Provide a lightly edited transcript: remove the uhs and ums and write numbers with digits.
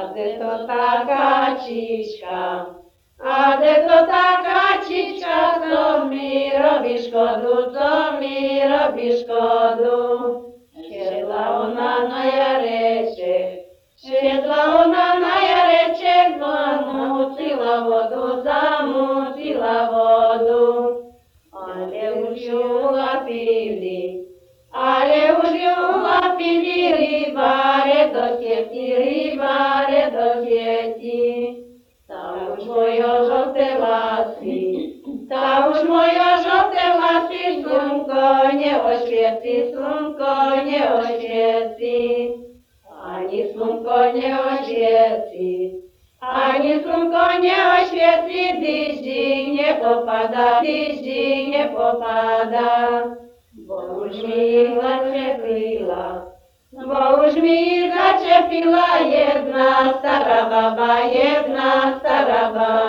де то та качечка, а де то та качечка, то ми робиш шкоду, то ми робиш шкоду. Сідла вона на яречек, сідла вона на яречек, замутила воду, замутила воду. Але уж юла пили, але уж юла пили, рибаре до сети, рибаре до сети. Та уж моє жовте ласки, та уж моє жовте ласки, сумко не освіти, сумко не освіти. Ані сумко не освіти, ані сумко не освіти, диждик не попада, диждик не попада. Бо уж ми їх зачепила, бо уж ми їх зачепила, jedna stara baba, jedna stara baba.